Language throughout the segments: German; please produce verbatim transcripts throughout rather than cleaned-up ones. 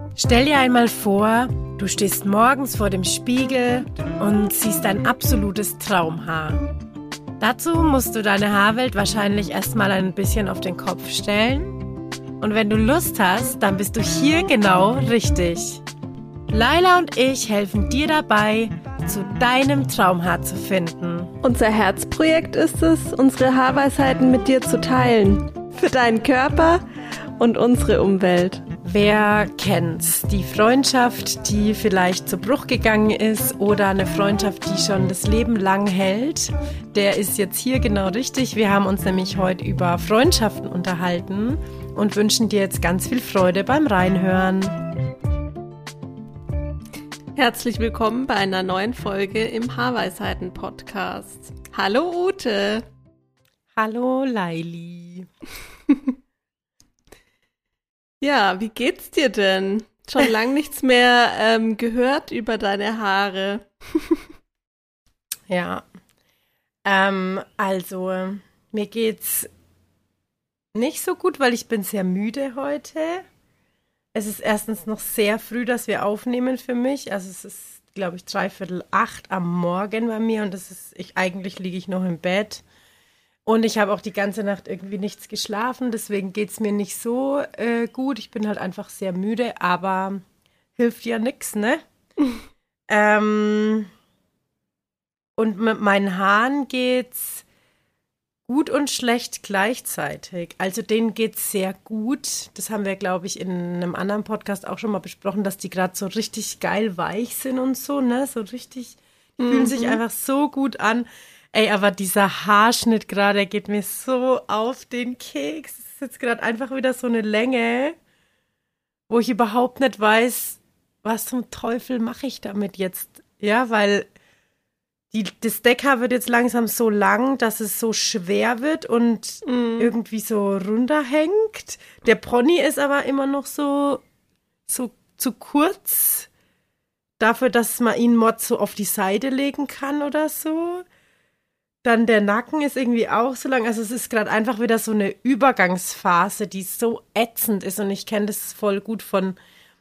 Stell dir einmal vor, du stehst morgens vor dem Spiegel und siehst dein absolutes Traumhaar. Dazu musst du deine Haarwelt wahrscheinlich erstmal ein bisschen auf den Kopf stellen. Und wenn du Lust hast, dann bist du hier genau richtig. Laila und ich helfen dir dabei, zu deinem Traumhaar zu finden. Unser Herzprojekt ist es, unsere Haarweisheiten mit dir zu teilen. Für deinen Körper und unsere Umwelt. Wer kennt's? Die Freundschaft, die vielleicht zu Bruch gegangen ist oder eine Freundschaft, die schon das Leben lang hält, der ist jetzt hier genau richtig. Wir haben uns nämlich heute über Freundschaften unterhalten und wünschen dir jetzt ganz viel Freude beim Reinhören. Herzlich willkommen bei einer neuen Folge im Haarweisheiten-Podcast. Hallo Ute. Hallo Laili. Ja, wie geht's dir denn? Schon lang nichts mehr ähm, gehört über deine Haare. Ja, ähm, also mir geht's nicht so gut, weil ich bin sehr müde heute. Es ist erstens noch sehr früh, dass wir aufnehmen für mich. Also es ist, glaube ich, dreiviertel acht am Morgen bei mir und das ist, ich eigentlich liege ich noch im Bett. Und ich habe auch die ganze Nacht irgendwie nichts geschlafen, deswegen geht es mir nicht so äh, gut. Ich bin halt einfach sehr müde, aber hilft ja nichts, ne? ähm, und mit meinen Haaren geht's gut und schlecht gleichzeitig. Also denen geht's sehr gut. Das haben wir, glaube ich, in einem anderen Podcast auch schon mal besprochen, dass die gerade so richtig geil weich sind und so, ne? So richtig, die mhm. fühlen sich einfach so gut an. Ey, aber dieser Haarschnitt gerade geht mir so auf den Keks. Es ist jetzt gerade einfach wieder so eine Länge, wo ich überhaupt nicht weiß, was zum Teufel mache ich damit jetzt. Ja, weil die, das Deckhaar wird jetzt langsam so lang, dass es so schwer wird und mm. irgendwie so runterhängt. Der Pony ist aber immer noch so, so zu kurz dafür, dass man ihn mod so auf die Seite legen kann oder so. Dann der Nacken ist irgendwie auch so lang. Also es ist gerade einfach wieder so eine Übergangsphase, die so ätzend ist. Und ich kenne das voll gut von,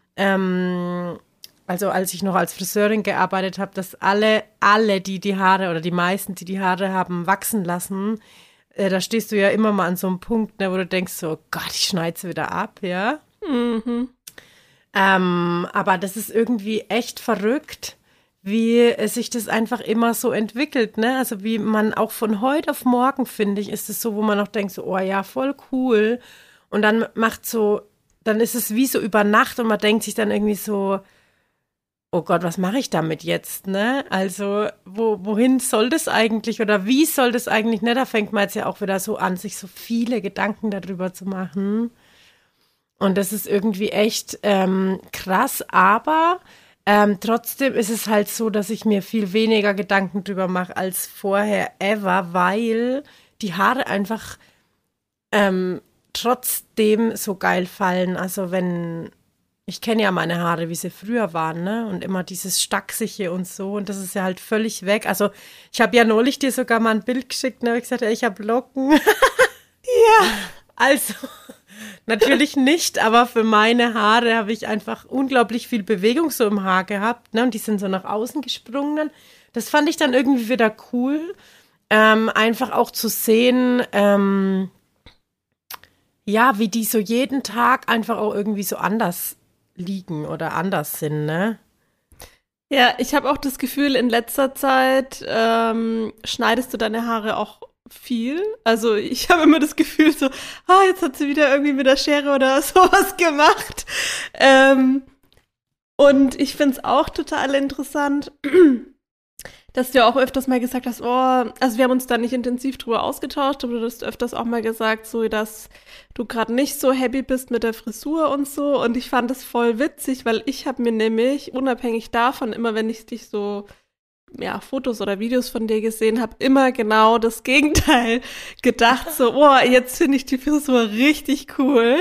ähm, also als ich noch als Friseurin gearbeitet habe, dass alle, alle, die die Haare oder die meisten, die die Haare haben wachsen lassen, äh, da stehst du ja immer mal an so einem Punkt, ne, wo du denkst so, oh Gott, ich schneide sie wieder ab, ja. Mhm. Ähm, aber das ist irgendwie echt verrückt, wie sich das einfach immer so entwickelt, ne? Also wie man auch von heute auf morgen, finde ich, ist es so, wo man noch denkt, so, oh ja, voll cool. Und dann macht so, dann ist es wie so über Nacht und man denkt sich dann irgendwie so, oh Gott, was mache ich damit jetzt, ne? Also wo, wohin soll das eigentlich oder wie soll das eigentlich, ne? Da fängt man jetzt ja auch wieder so an, sich so viele Gedanken darüber zu machen. Und das ist irgendwie echt ähm, krass, aber Ähm, trotzdem ist es halt so, dass ich mir viel weniger Gedanken drüber mache als vorher ever, weil die Haare einfach ähm, trotzdem so geil fallen. Also wenn, ich kenne ja meine Haare, wie sie früher waren, ne? Und immer dieses Stachsige und so. Und das ist ja halt völlig weg. Also ich habe ja neulich dir sogar mal ein Bild geschickt, ne? Ich gesagt, ja, ich habe Locken. Ja, also natürlich nicht, aber für meine Haare habe ich einfach unglaublich viel Bewegung so im Haar gehabt, ne? Und die sind so nach außen gesprungen dann. Das fand ich dann irgendwie wieder cool, ähm, einfach auch zu sehen, ähm, ja, wie die so jeden Tag einfach auch irgendwie so anders liegen oder anders sind, ne? Ja, ich habe auch das Gefühl, in letzter Zeit ähm, schneidest du deine Haare auch viel. Also ich habe immer das Gefühl so, ah, jetzt hat sie wieder irgendwie mit der Schere oder sowas gemacht. Ähm, und ich finde es auch total interessant, dass du auch öfters mal gesagt hast, oh, also wir haben uns da nicht intensiv drüber ausgetauscht, aber du hast öfters auch mal gesagt, so, dass du gerade nicht so happy bist mit der Frisur und so. Und ich fand das voll witzig, weil ich habe mir nämlich, unabhängig davon, immer wenn ich dich so ja, Fotos oder Videos von dir gesehen habe, immer genau das Gegenteil gedacht, so, oh, jetzt finde ich die Frisur richtig cool.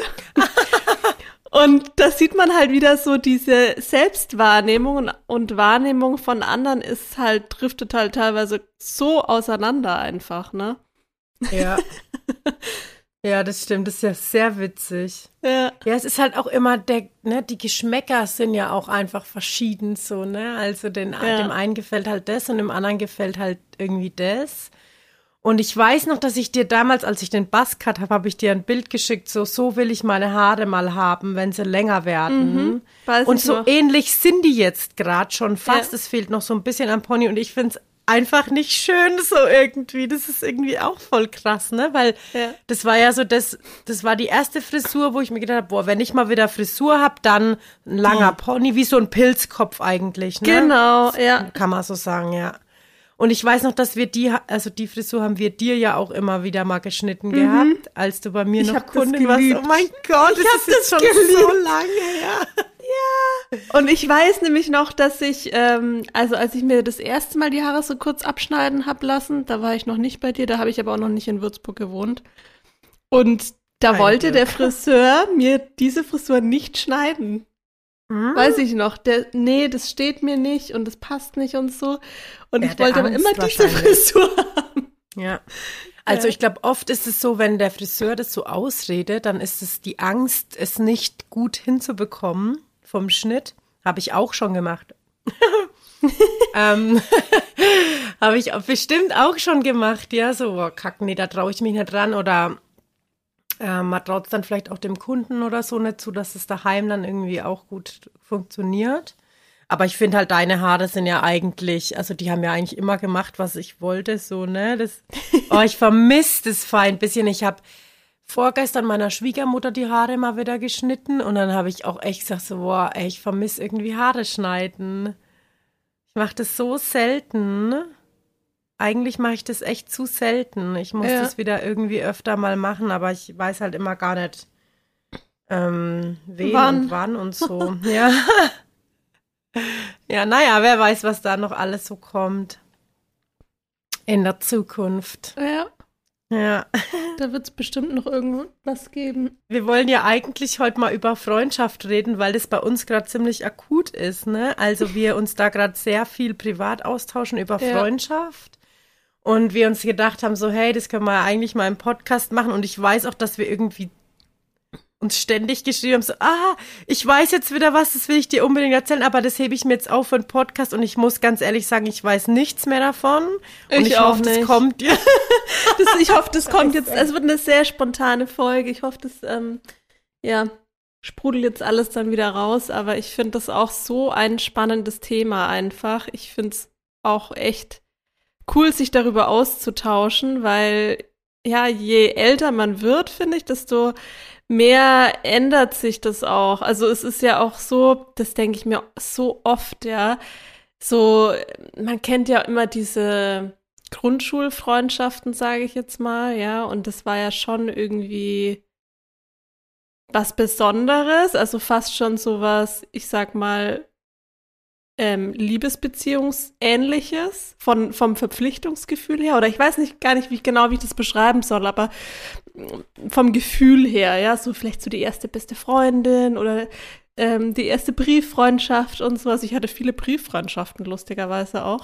Und da sieht man halt wieder so diese Selbstwahrnehmung und, und Wahrnehmung von anderen ist halt, driftet halt teilweise so auseinander einfach, ne? Ja. Ja, das stimmt, das ist ja sehr witzig. Ja. Ja, es ist halt auch immer, der, ne, die Geschmäcker sind ja auch einfach verschieden so, ne? Also den, Ja. dem einen gefällt halt das und dem anderen gefällt halt irgendwie das. Und ich weiß noch, dass ich dir damals, als ich den Buzzcut habe, habe ich dir ein Bild geschickt, so, so will ich meine Haare mal haben, wenn sie länger werden. Mhm, weiß und ich so noch. ähnlich sind die jetzt gerade schon fast. Ja. Es fehlt noch so ein bisschen am Pony und ich finde es einfach nicht schön so irgendwie. Das ist irgendwie auch voll krass, ne? Weil Ja. das war ja so, das, das war die erste Frisur, wo ich mir gedacht habe, boah, wenn ich mal wieder Frisur habe, dann ein langer Pony, wie so ein Pilzkopf eigentlich, ne? Genau, ja. Kann man so sagen, ja. Und ich weiß noch, dass wir die, also die Frisur haben wir dir ja auch immer wieder mal geschnitten gehabt, als du bei mir Ich noch hab das Kundin warst. geliebt. Oh mein Gott, Ich das hab ist jetzt das schon so geliebt. lange her. Und ich weiß nämlich noch, dass ich, ähm, also als ich mir das erste Mal die Haare so kurz abschneiden hab lassen, da war ich noch nicht bei dir, da habe ich aber auch noch nicht in Würzburg gewohnt. Und da Kein wollte Glück. der Friseur mir diese Frisur nicht schneiden. Hm? Weiß ich noch. Der, nee, das steht mir nicht und das passt nicht und so. Und Der ich hatte wollte aber Angst immer diese wahrscheinlich. Frisur haben. Ja. Also Ja. ich glaube, oft ist es so, wenn der Friseur das so ausredet, dann ist es die Angst, es nicht gut hinzubekommen vom Schnitt. Habe ich auch schon gemacht. ähm, Habe ich auch bestimmt auch schon gemacht, ja, so, oh, kack, nee, da traue ich mich nicht dran oder äh, man traut es dann vielleicht auch dem Kunden oder so nicht zu, dass es daheim dann irgendwie auch gut funktioniert. Aber ich finde halt, deine Haare sind ja eigentlich, also die haben ja eigentlich immer gemacht, was ich wollte, so, ne, das, oh, ich vermisse das fein ein bisschen. Ich habe vorgestern meiner Schwiegermutter die Haare mal wieder geschnitten und dann habe ich auch echt gesagt so, boah, ey, ich vermisse irgendwie Haare schneiden. Ich mache das so selten. Eigentlich mache ich das echt zu selten. Ich muss Ja. das wieder irgendwie öfter mal machen, aber ich weiß halt immer gar nicht, ähm, wen Wann? und wann und so. Ja. Ja, naja, wer weiß, was da noch alles so kommt in der Zukunft. Ja, Ja. da wird es bestimmt noch irgendwas geben. Wir wollen ja eigentlich heute mal über Freundschaft reden, weil das bei uns gerade ziemlich akut ist, ne? Also wir uns da gerade sehr viel privat austauschen über Ja. Freundschaft und wir uns gedacht haben so, hey, das können wir eigentlich mal im Podcast machen und ich weiß auch, dass wir irgendwie uns ständig geschrieben haben, so, ah, ich weiß jetzt wieder was, das will ich dir unbedingt erzählen, aber das hebe ich mir jetzt auf für einen Podcast und ich muss ganz ehrlich sagen, ich weiß nichts mehr davon. Und Ich ich, auch hoffe, das nicht. kommt dir. Das, ich hoffe, das kommt jetzt, es wird eine sehr spontane Folge. Ich hoffe, das, ähm, ja, sprudelt jetzt alles dann wieder raus, aber ich finde das auch so ein spannendes Thema einfach. Ich finde es auch echt cool, sich darüber auszutauschen, weil, ja, je älter man wird, finde ich, desto mehr ändert sich das auch. Also es ist ja auch so, das denke ich mir so oft, ja, so, man kennt ja immer diese Grundschulfreundschaften, sage ich jetzt mal, ja, und das war ja schon irgendwie was Besonderes, also fast schon sowas, ich sag mal, ähm, Liebesbeziehungsähnliches von, vom Verpflichtungsgefühl her, oder ich weiß nicht gar nicht, wie genau wie ich das beschreiben soll, aber vom Gefühl her, ja, so vielleicht so die erste beste Freundin oder ähm, die erste Brieffreundschaft und sowas. Ich hatte viele Brieffreundschaften, lustigerweise auch.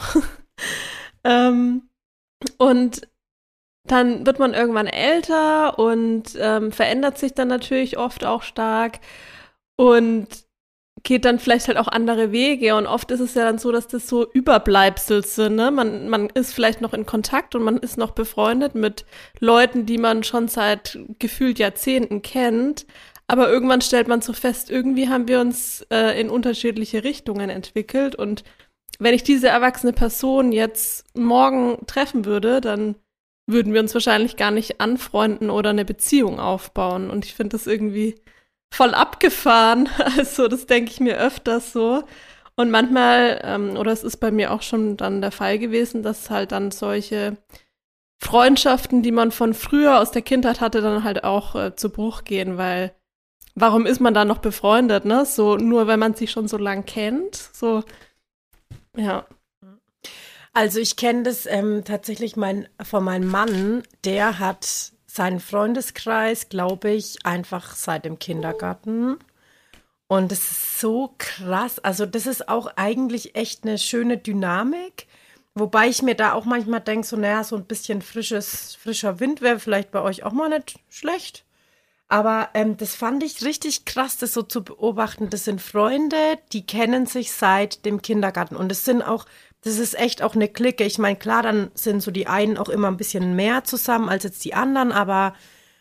ähm, und dann wird man irgendwann älter und ähm, verändert sich dann natürlich oft auch stark und geht dann vielleicht halt auch andere Wege. Und oft ist es ja dann so, dass das so Überbleibsel sind. Ne? Man, man ist vielleicht noch in Kontakt und man ist noch befreundet mit Leuten, die man schon seit gefühlt Jahrzehnten kennt. Aber irgendwann stellt man so fest, irgendwie haben wir uns äh, in unterschiedliche Richtungen entwickelt. Und wenn ich diese erwachsene Person jetzt morgen treffen würde, dann würden wir uns wahrscheinlich gar nicht anfreunden oder eine Beziehung aufbauen. Und ich finde das irgendwie voll abgefahren. Also das denke ich mir öfters so. Und manchmal, ähm, oder es ist bei mir auch schon dann der Fall gewesen, dass halt dann solche Freundschaften, die man von früher aus der Kindheit hatte, dann halt auch äh, zu Bruch gehen, weil warum ist man da noch befreundet, ne? So nur, wenn man sich schon so lang kennt. So, ja. Also ich kenne das ähm, tatsächlich mein, von meinem Mann, der hat seinen Freundeskreis, glaube ich, einfach seit dem Kindergarten. Und das ist so krass. Also das ist auch eigentlich echt eine schöne Dynamik, Wobei ich mir da auch manchmal denke, so, naja, so ein bisschen frisches, frischer Wind wäre vielleicht bei euch auch mal nicht schlecht. Aber ähm, das fand ich richtig krass, das so zu beobachten. Das sind Freunde, die kennen sich seit dem Kindergarten. Und es sind auch, das ist echt auch eine Clique. Ich meine, klar, dann sind so die einen auch immer ein bisschen mehr zusammen als jetzt die anderen. Aber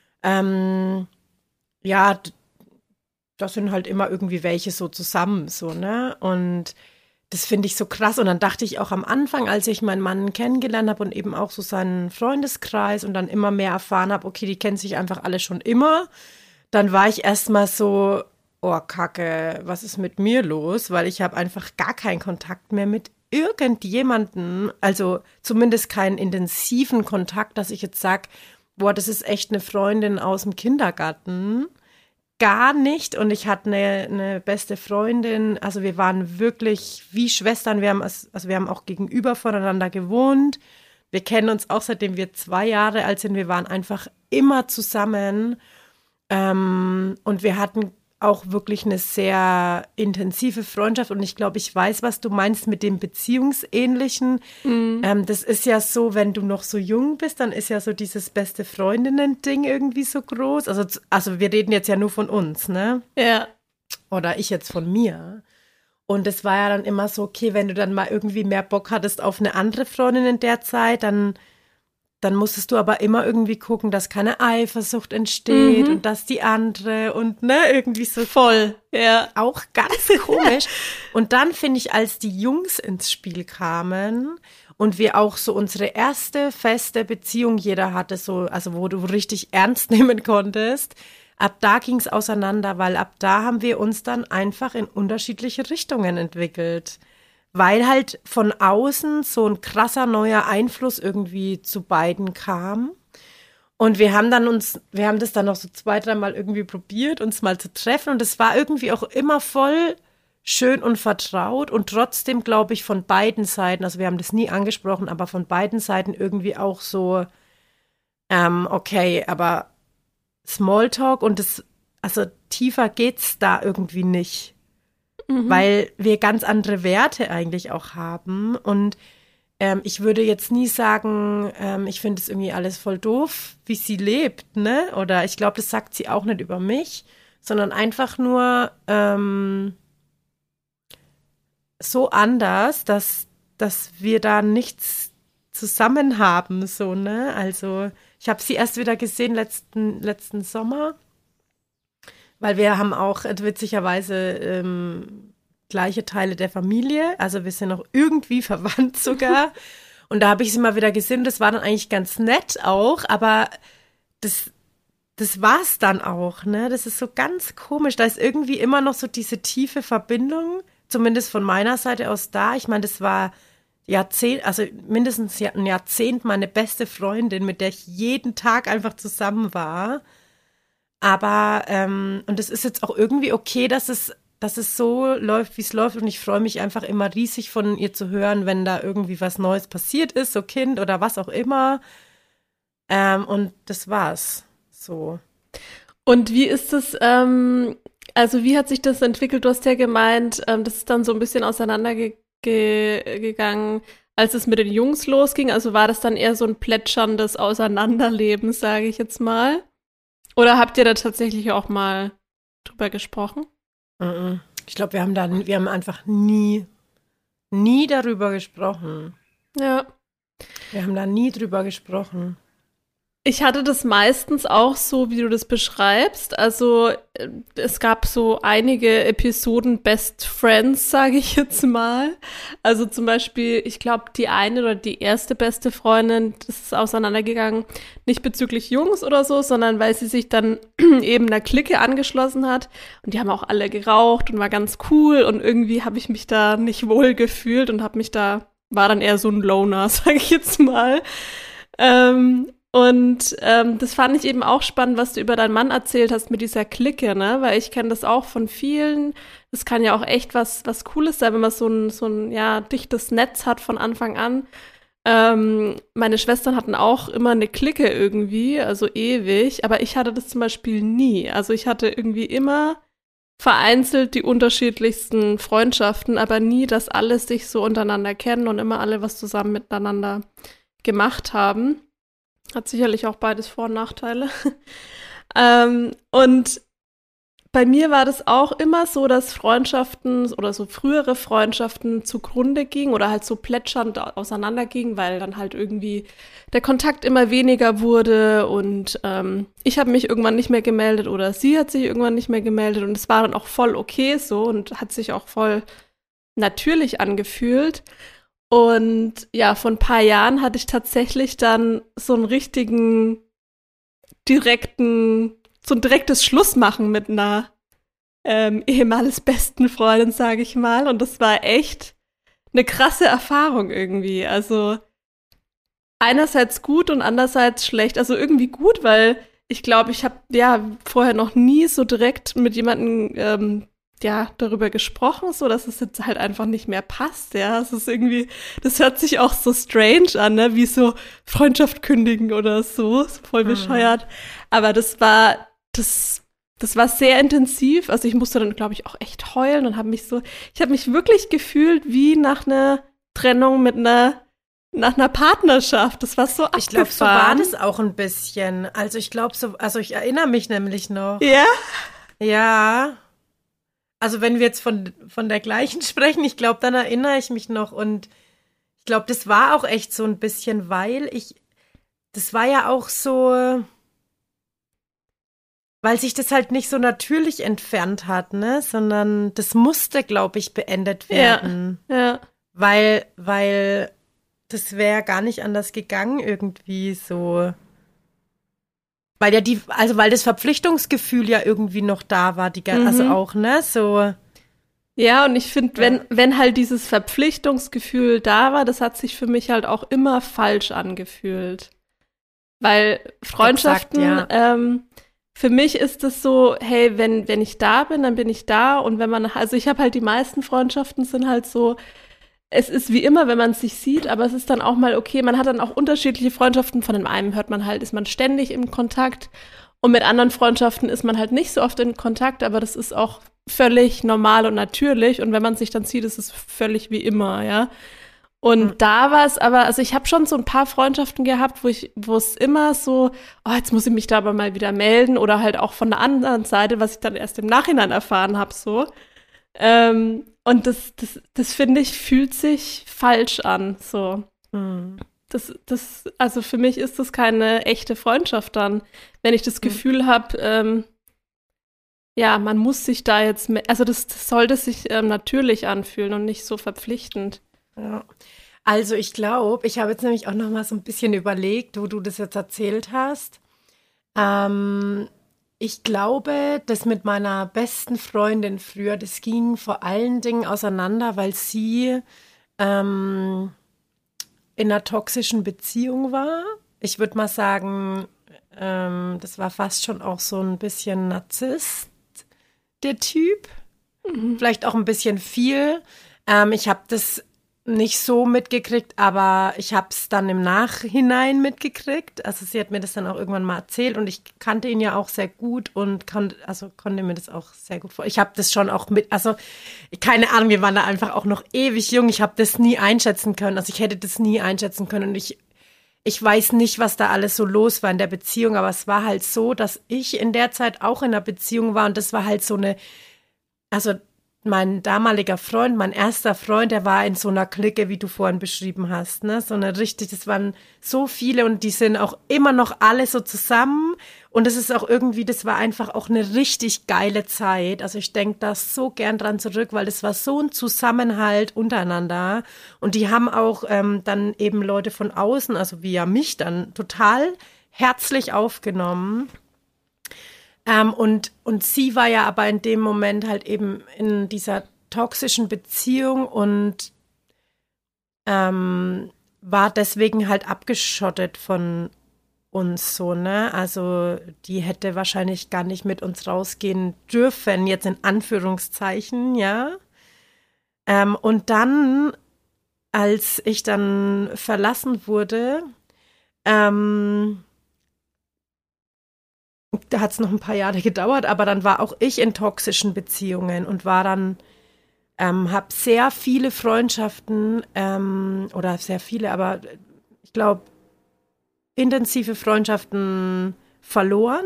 ähm, ja, d- das sind halt immer irgendwie welche so zusammen, so, ne? Und das finde ich so krass. Und dann dachte ich auch am Anfang, als ich meinen Mann kennengelernt habe und eben auch so seinen Freundeskreis und dann immer mehr erfahren habe, okay, die kennen sich einfach alle schon immer, dann war ich erstmal so, oh Kacke, was ist mit mir los? Weil ich habe einfach gar keinen Kontakt mehr mit irgendjemandem, also zumindest keinen intensiven Kontakt, dass ich jetzt sage, boah, das ist echt eine Freundin aus dem Kindergarten. Gar nicht. Und ich hatte eine, eine beste Freundin, also wir waren wirklich wie Schwestern. Wir haben, als- also wir haben auch gegenüber voneinander gewohnt. Wir kennen uns auch seitdem wir zwei Jahre alt sind. Wir waren einfach immer zusammen. Ähm, und wir hatten auch wirklich eine sehr intensive Freundschaft. Und ich glaube, ich weiß, was du meinst mit dem Beziehungsähnlichen. Mhm. Ähm, das ist ja so, wenn du noch so jung bist, dann ist ja so dieses beste Freundinnen-Ding irgendwie so groß. Also, z- also wir reden jetzt ja nur von uns, ne? Ja. Oder ich jetzt von mir. Und es war ja dann immer so, okay, wenn du dann mal irgendwie mehr Bock hattest auf eine andere Freundin in der Zeit, dann, dann musstest du aber immer irgendwie gucken, dass keine Eifersucht entsteht Mhm. und dass die andere und ne, irgendwie so Voll. Ja. auch ganz komisch. Und dann finde ich, als die Jungs ins Spiel kamen und wir auch so unsere erste feste Beziehung jeder hatte, so, also wo du richtig ernst nehmen konntest, ab da ging es auseinander, weil ab da haben wir uns dann einfach in unterschiedliche Richtungen entwickelt. Weil halt von außen so ein krasser neuer Einfluss irgendwie zu beiden kam. Und wir haben dann uns, wir haben das dann noch so zwei, dreimal irgendwie probiert, uns mal zu treffen. Und es war irgendwie auch immer voll schön und vertraut. Und trotzdem, glaube ich, von beiden Seiten, also wir haben das nie angesprochen, aber von beiden Seiten irgendwie auch so, ähm, okay, aber Smalltalk und das, also tiefer geht's da irgendwie nicht. Mhm. Weil wir ganz andere Werte eigentlich auch haben. Und ähm, ich würde jetzt nie sagen, ähm, ich finde es irgendwie alles voll doof, wie sie lebt, ne? Oder ich glaube, das sagt sie auch nicht über mich, sondern einfach nur ähm, so anders, dass, dass wir da nichts zusammen haben, so, ne? Also ich habe sie erst wieder gesehen letzten, letzten Sommer, weil wir haben auch äh, witzigerweise ähm, gleiche Teile der Familie, also wir sind auch irgendwie verwandt sogar. Und da habe ich sie mal wieder gesehen, das war dann eigentlich ganz nett auch, aber das, das war's dann auch, ne? Das ist so ganz komisch. Da ist irgendwie immer noch so diese tiefe Verbindung, zumindest von meiner Seite aus da. Ich meine, das war Jahrzehnt, also mindestens ja- ein Jahrzehnt meine beste Freundin, mit der ich jeden Tag einfach zusammen war. Aber, ähm, und es ist jetzt auch irgendwie okay, dass es, dass es so läuft, wie es läuft. Und ich freue mich einfach immer riesig von ihr zu hören, wenn da irgendwie was Neues passiert ist, so Kind oder was auch immer. Ähm, und das war's. So. Und wie ist es, ähm, also wie hat sich das entwickelt? Du hast ja gemeint, ähm, das ist dann so ein bisschen auseinandergegangen, ge gegangen, als es mit den Jungs losging. Also war das dann eher so ein plätscherndes Auseinanderleben, sage ich jetzt mal? Oder habt ihr da tatsächlich auch mal drüber gesprochen? Mhm. Ich glaube, wir haben da, wir haben einfach nie, nie darüber gesprochen. Ja. Wir haben da nie drüber gesprochen. Ich hatte das meistens auch so, wie du das beschreibst. Also äh, es gab so einige Episoden Best Friends, sage ich jetzt mal. Also zum Beispiel, ich glaube, die eine oder die erste beste Freundin, das ist auseinandergegangen, nicht bezüglich Jungs oder so, sondern weil sie sich dann eben einer Clique angeschlossen hat. Und die haben auch alle geraucht und war ganz cool. Und irgendwie habe ich mich da nicht wohl gefühlt und habe mich da, war dann eher so ein Loner, sage ich jetzt mal. Ähm, Und ähm, das fand ich eben auch spannend, was du über deinen Mann erzählt hast mit dieser Clique, ne? Weil ich kenne das auch von vielen. Das kann ja auch echt was was Cooles sein, wenn man so ein so ein ja dichtes Netz hat von Anfang an. Ähm, meine Schwestern hatten auch immer eine Clique irgendwie, also ewig. Aber ich hatte das zum Beispiel nie. Also ich hatte irgendwie immer vereinzelt die unterschiedlichsten Freundschaften, aber nie, dass alle sich so untereinander kennen und immer alle was zusammen miteinander gemacht haben. Hat sicherlich auch beides Vor- und Nachteile. ähm, und bei mir war das auch immer so, dass Freundschaften oder so frühere Freundschaften zugrunde gingen oder halt so plätschernd auseinandergingen, weil dann halt irgendwie der Kontakt immer weniger wurde und ähm, ich habe mich irgendwann nicht mehr gemeldet oder sie hat sich irgendwann nicht mehr gemeldet und es war dann auch voll okay so und hat sich auch voll natürlich angefühlt. Und ja, vor ein paar Jahren hatte ich tatsächlich dann so einen richtigen direkten so ein direktes Schlussmachen mit einer ähm, ehemals besten Freundin, sage ich mal. Und das war echt eine krasse Erfahrung irgendwie. Also einerseits gut und andererseits schlecht. Also irgendwie gut, weil ich glaube, ich habe ja vorher noch nie so direkt mit jemandem ähm, ja darüber gesprochen, so dass es jetzt halt einfach nicht mehr passt. Ja, es ist irgendwie, das hört sich auch so strange an, ne? Wie so Freundschaft kündigen oder so, so voll bescheuert. Mhm. Aber das war das, das war sehr intensiv. Also ich musste dann, glaube ich, auch echt heulen und habe mich so, ich habe mich wirklich gefühlt wie nach einer Trennung mit einer nach einer Partnerschaft. Das war so abgefahren. Ich glaube, so war das auch ein bisschen. Also ich glaube so, also ich erinnere mich nämlich noch. Ja? Ja. Also wenn wir jetzt von, von der gleichen sprechen, ich glaube, dann erinnere ich mich noch. Und ich glaube, das war auch echt so ein bisschen, weil ich, das war ja auch so, weil sich das halt nicht so natürlich entfernt hat, ne? Sondern das musste, glaube ich, beendet werden. Ja, ja. Weil, weil das wäre gar nicht anders gegangen irgendwie so. Weil ja die, also weil das Verpflichtungsgefühl ja irgendwie noch da war, die, Mhm. also auch, ne, so. Ja, und ich finde, wenn, ja. wenn halt dieses Verpflichtungsgefühl da war, das hat sich für mich halt auch immer falsch angefühlt. Weil Freundschaften, Exakt, ja. ähm, für mich ist es so, hey, wenn, wenn ich da bin, dann bin ich da. Und wenn man, also ich habe halt die meisten Freundschaften sind halt so, es ist wie immer, wenn man sich sieht, aber es ist dann auch mal okay, man hat dann auch unterschiedliche Freundschaften. Von dem einen hört man halt, ist man ständig im Kontakt und mit anderen Freundschaften ist man halt nicht so oft in Kontakt, aber das ist auch völlig normal und natürlich und wenn man sich dann sieht, ist es völlig wie immer, ja. Und mhm. da war es aber, also ich habe schon so ein paar Freundschaften gehabt, wo ich, wo es immer so, oh, jetzt muss ich mich da aber mal wieder melden oder halt auch von der anderen Seite, was ich dann erst im Nachhinein erfahren habe, so. Ähm, und das, das, das finde ich, fühlt sich falsch an, so. Mhm. Das, das, also für mich ist das keine echte Freundschaft dann, wenn ich das mhm. Gefühl habe, ähm, ja, man muss sich da jetzt, me- also das, das sollte sich ähm, natürlich anfühlen und nicht so verpflichtend. Ja. Also ich glaube, ich habe jetzt nämlich auch noch mal so ein bisschen überlegt, wo du das jetzt erzählt hast. Ähm, ich glaube, das mit meiner besten Freundin früher, das ging vor allen Dingen auseinander, weil sie ähm, in einer toxischen Beziehung war. Ich würde mal sagen, ähm, das war fast schon auch so ein bisschen Narzisst, der Typ. Mhm. Vielleicht auch ein bisschen viel. Ähm, ich habe das nicht so mitgekriegt, aber ich habe es dann im Nachhinein mitgekriegt. Also sie hat mir das dann auch irgendwann mal erzählt und ich kannte ihn ja auch sehr gut und kon- also konnte mir das auch sehr gut vor. Ich habe das schon auch mit, also keine Ahnung, wir waren da einfach auch noch ewig jung. Ich habe das nie einschätzen können. Also ich hätte das nie einschätzen können und ich ich weiß nicht, was da alles so los war in der Beziehung, aber es war halt so, dass ich in der Zeit auch in einer Beziehung war und das war halt so eine, also mein damaliger Freund, mein erster Freund, der war in so einer Clique, wie du vorhin beschrieben hast, ne? So eine richtig, das waren so viele und die sind auch immer noch alle so zusammen und es ist auch irgendwie, das war einfach auch eine richtig geile Zeit. Also ich denke da so gern dran zurück, weil das war so ein Zusammenhalt untereinander und die haben auch ähm, dann eben Leute von außen, also wie ja mich dann, total herzlich aufgenommen. Ähm, und, und sie war ja aber in dem Moment halt eben in dieser toxischen Beziehung und ähm, war deswegen halt abgeschottet von uns so, ne? Also die hätte wahrscheinlich gar nicht mit uns rausgehen dürfen, jetzt in Anführungszeichen, ja. Ähm, und dann, als ich dann verlassen wurde, ähm, da hat es noch ein paar Jahre gedauert, aber dann war auch ich in toxischen Beziehungen und war dann, ähm, habe sehr viele Freundschaften ähm, oder sehr viele, aber ich glaube, intensive Freundschaften verloren,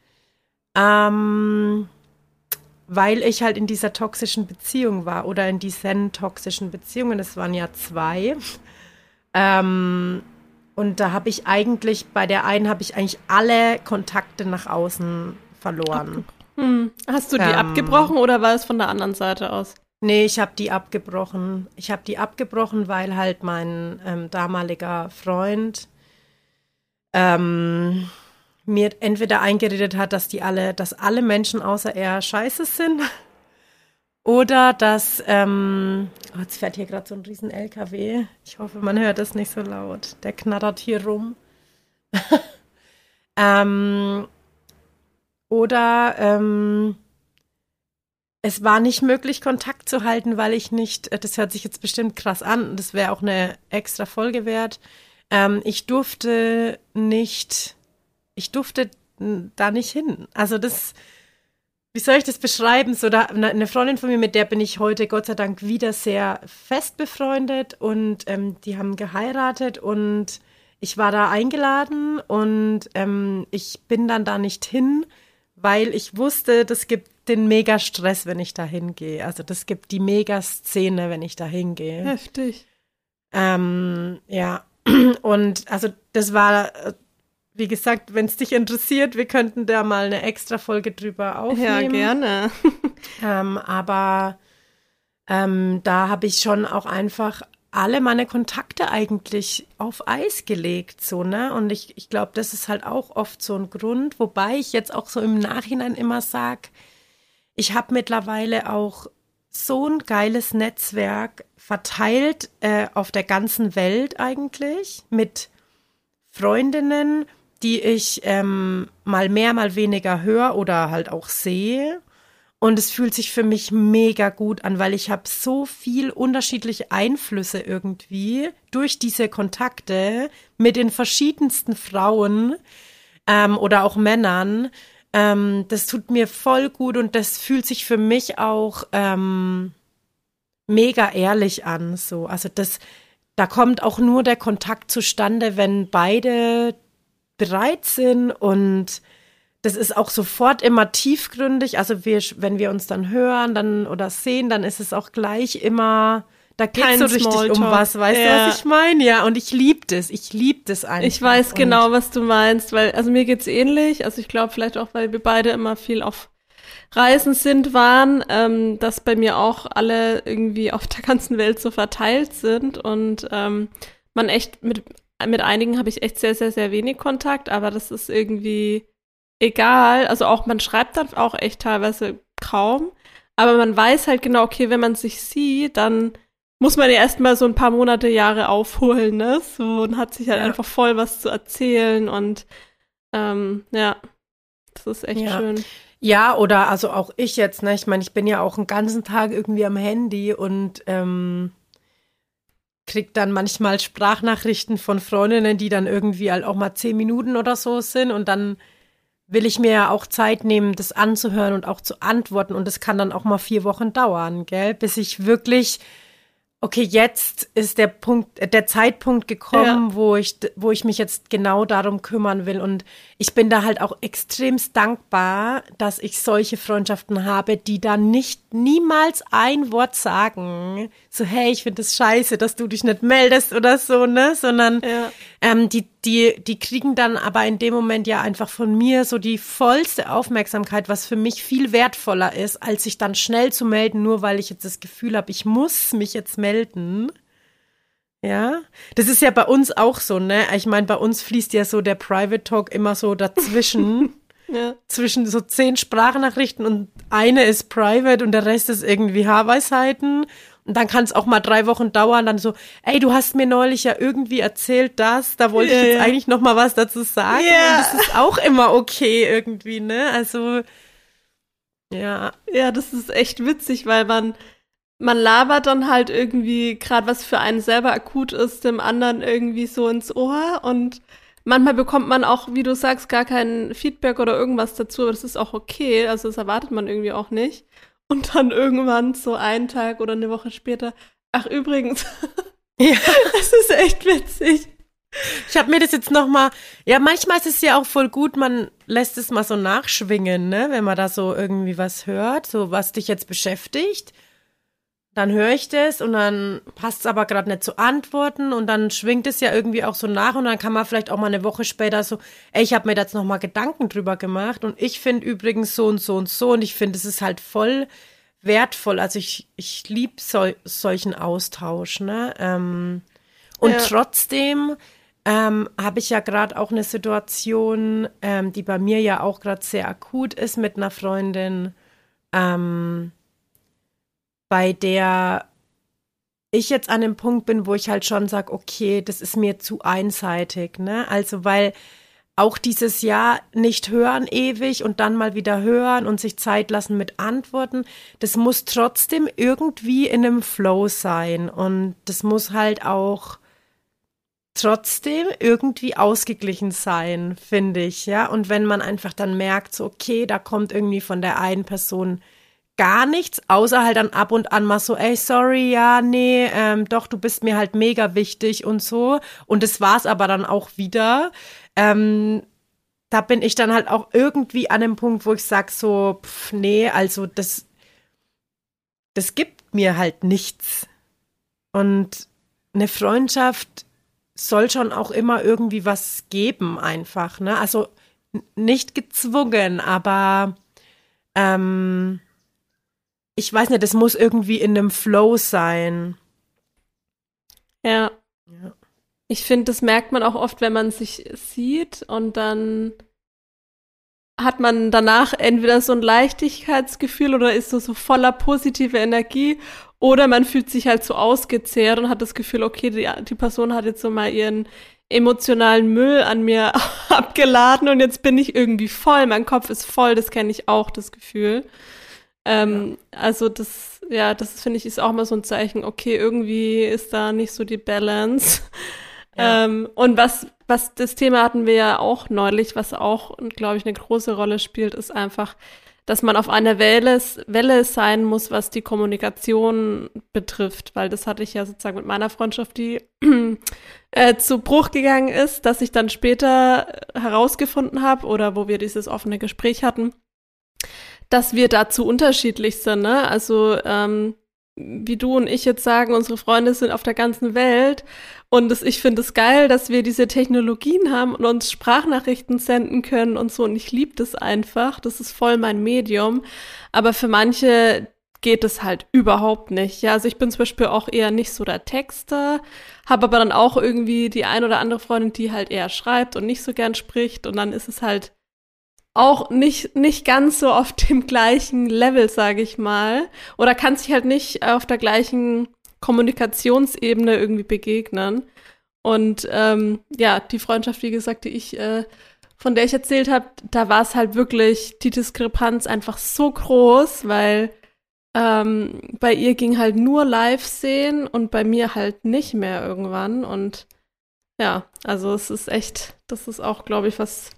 ähm, weil ich halt in dieser toxischen Beziehung war oder in diesen toxischen Beziehungen. Es waren ja zwei. Ähm, und da habe ich eigentlich, bei der einen habe ich eigentlich alle Kontakte nach außen verloren. Hm. Hast du die Ähm, abgebrochen oder war es von der anderen Seite aus? Nee, ich habe die abgebrochen. Ich habe die abgebrochen, weil halt mein ähm, damaliger Freund ähm, mir entweder eingeredet hat, dass die alle, dass alle Menschen außer er scheiße sind, oder dass, ähm, oh, jetzt fährt hier gerade so ein riesen L K W. Ich hoffe, man hört es nicht so laut. Der knattert hier rum. ähm, oder ähm, es war nicht möglich, Kontakt zu halten, weil ich nicht, das hört sich jetzt bestimmt krass an, das wäre auch eine extra Folge wert. Ähm, ich durfte nicht, ich durfte da nicht hin. Also das, wie soll ich das beschreiben? So, da, eine Freundin von mir, mit der bin ich heute Gott sei Dank wieder sehr fest befreundet und ähm, die haben geheiratet und ich war da eingeladen und ähm, ich bin dann da nicht hin, weil ich wusste, das gibt den Mega-Stress, wenn ich da hingehe. Also das gibt die Mega-Szene, wenn ich da hingehe. Heftig. Ähm, ja, und also das war, wie gesagt, wenn es dich interessiert, wir könnten da mal eine extra Folge drüber aufnehmen. Ja, gerne. Ähm, aber ähm, da habe ich schon auch einfach alle meine Kontakte eigentlich auf Eis gelegt, so, ne? Und ich, ich glaube, das ist halt auch oft so ein Grund, wobei ich jetzt auch so im Nachhinein immer sage, ich habe mittlerweile auch so ein geiles Netzwerk verteilt äh, auf der ganzen Welt eigentlich mit Freundinnen, die ich ähm, mal mehr, mal weniger höre oder halt auch sehe. Und es fühlt sich für mich mega gut an, weil ich habe so viel unterschiedliche Einflüsse irgendwie durch diese Kontakte mit den verschiedensten Frauen ähm, oder auch Männern. Ähm, das tut mir voll gut und das fühlt sich für mich auch ähm, mega ehrlich an. So. Also das, da kommt auch nur der Kontakt zustande, wenn beide bereit sind und das ist auch sofort immer tiefgründig. Also wir, wenn wir uns dann hören dann oder sehen, dann ist es auch gleich immer, da geht es so richtig Smalltalk. um was, weißt Ja. du, was ich meine? Ja, und ich liebe das, ich liebe das einfach. Ich weiß und, genau, was du meinst, weil, also mir geht's ähnlich. Also ich glaube vielleicht auch, weil wir beide immer viel auf Reisen sind, waren, ähm, dass bei mir auch alle irgendwie auf der ganzen Welt so verteilt sind und ähm, man echt, mit, mit einigen habe ich echt sehr, sehr, sehr wenig Kontakt, aber das ist irgendwie egal. Also auch, man schreibt dann auch echt teilweise kaum, aber man weiß halt genau, okay, wenn man sich sieht, dann muss man ja erstmal so ein paar Monate, Jahre aufholen, ne? So, und hat sich halt Ja. einfach voll was zu erzählen und ähm, ja, das ist echt Ja. schön. Ja, oder also auch ich jetzt, ne? Ich meine, ich bin ja auch einen ganzen Tag irgendwie am Handy und ähm, krieg dann manchmal Sprachnachrichten von Freundinnen, die dann irgendwie halt auch mal zehn Minuten oder so sind und dann will ich mir ja auch Zeit nehmen, das anzuhören und auch zu antworten und das kann dann auch mal vier Wochen dauern, gell, bis ich wirklich, okay, jetzt ist der Punkt, der Zeitpunkt gekommen, Ja. wo ich, wo ich mich jetzt genau darum kümmern will und ich bin da halt auch extremst dankbar, dass ich solche Freundschaften habe, die da nicht niemals ein Wort sagen, so hey, ich finde das scheiße, dass du dich nicht meldest oder so, ne, sondern Ja. ähm, die, die, die kriegen dann aber in dem Moment ja einfach von mir so die vollste Aufmerksamkeit, was für mich viel wertvoller ist, als sich dann schnell zu melden, nur weil ich jetzt das Gefühl habe, ich muss mich jetzt melden. Ja, das ist ja bei uns auch so, ne? Ich meine, bei uns fließt ja so der Private Talk immer so dazwischen, Ja. zwischen so zehn Sprachnachrichten und eine ist Private und der Rest ist irgendwie Haarweisheiten. Und dann kann es auch mal drei Wochen dauern, dann so, ey, du hast mir neulich ja irgendwie erzählt das, da wollte Ja, ich jetzt ja. eigentlich noch mal was dazu sagen. Ja. Und das ist auch immer okay irgendwie, ne? Also, ja. Ja, das ist echt witzig, weil man, man labert dann halt irgendwie, gerade was für einen selber akut ist, dem anderen irgendwie so ins Ohr und manchmal bekommt man auch, wie du sagst, gar kein Feedback oder irgendwas dazu, aber das ist auch okay, also das erwartet man irgendwie auch nicht. Und dann irgendwann so einen Tag oder eine Woche später, ach übrigens, Ja. das ist echt witzig. Ich habe mir das jetzt noch mal, ja, manchmal ist es ja auch voll gut, man lässt es mal so nachschwingen, ne, wenn man da so irgendwie was hört, so was dich jetzt beschäftigt, dann höre ich das und dann passt es aber gerade nicht zu Antworten und dann schwingt es ja irgendwie auch so nach und dann kann man vielleicht auch mal eine Woche später so, ey, ich habe mir da jetzt noch mal Gedanken drüber gemacht und ich finde übrigens so und so und so und ich finde, es ist halt voll wertvoll, also ich, ich liebe sol solchen Austausch, ne, ähm, und Ja. trotzdem ähm, habe ich ja gerade auch eine Situation, ähm, die bei mir ja auch gerade sehr akut ist mit einer Freundin, ähm, bei der ich jetzt an dem Punkt bin, wo ich halt schon sage, okay, das ist mir zu einseitig, ne? Also weil auch dieses Jahr nicht hören ewig und dann mal wieder hören und sich Zeit lassen mit Antworten, das muss trotzdem irgendwie in einem Flow sein und das muss halt auch trotzdem irgendwie ausgeglichen sein, finde ich, ja. Und wenn man einfach dann merkt, so, okay, da kommt irgendwie von der einen Person gar nichts, außer halt dann ab und an mal so, ey, sorry, ja, nee, ähm, doch, du bist mir halt mega wichtig und so. Und das war's aber dann auch wieder. Ähm, da bin ich dann halt auch irgendwie an dem Punkt, wo ich sag so, pff, nee, also das, das gibt mir halt nichts. Und eine Freundschaft soll schon auch immer irgendwie was geben, einfach, ne? Also n- nicht gezwungen, aber ähm, ich weiß nicht, das muss irgendwie in einem Flow sein. Ja. Ja. Ich finde, das merkt man auch oft, wenn man sich sieht und dann hat man danach entweder so ein Leichtigkeitsgefühl oder ist so, so voller positive Energie oder man fühlt sich halt so ausgezehrt und hat das Gefühl, okay, die, die Person hat jetzt so mal ihren emotionalen Müll an mir abgeladen und jetzt bin ich irgendwie voll, mein Kopf ist voll, das kenne ich auch, das Gefühl. Ähm, Also das, ja, das finde ich ist auch mal so ein Zeichen, okay, irgendwie ist da nicht so die Balance. Ja. Ähm, und was, was das Thema hatten wir ja auch neulich, was auch, glaube ich, eine große Rolle spielt, ist einfach, dass man auf einer Welle, Welle sein muss, was die Kommunikation betrifft, weil das hatte ich ja sozusagen mit meiner Freundschaft, die äh, zu Bruch gegangen ist, dass ich dann später herausgefunden habe oder wo wir dieses offene Gespräch hatten, dass wir dazu unterschiedlich sind, ne? Also ähm, wie du und ich jetzt sagen, unsere Freunde sind auf der ganzen Welt und das, ich finde es geil, dass wir diese Technologien haben und uns Sprachnachrichten senden können und so und ich liebe das einfach, das ist voll mein Medium, aber für manche geht es halt überhaupt nicht. Ja, also ich bin zum Beispiel auch eher nicht so der Texter, habe aber dann auch irgendwie die ein oder andere Freundin, die halt eher schreibt und nicht so gern spricht und dann ist es halt auch nicht, nicht ganz so auf dem gleichen Level, sage ich mal. Oder kann sich halt nicht auf der gleichen Kommunikationsebene irgendwie begegnen. Und ähm, ja, die Freundschaft, wie gesagt, die ich, äh, von der ich erzählt habe, da war es halt wirklich die Diskrepanz einfach so groß, weil ähm, bei ihr ging halt nur Live-Sehen und bei mir halt nicht mehr irgendwann. Und ja, also es ist echt, das ist auch, glaube ich, was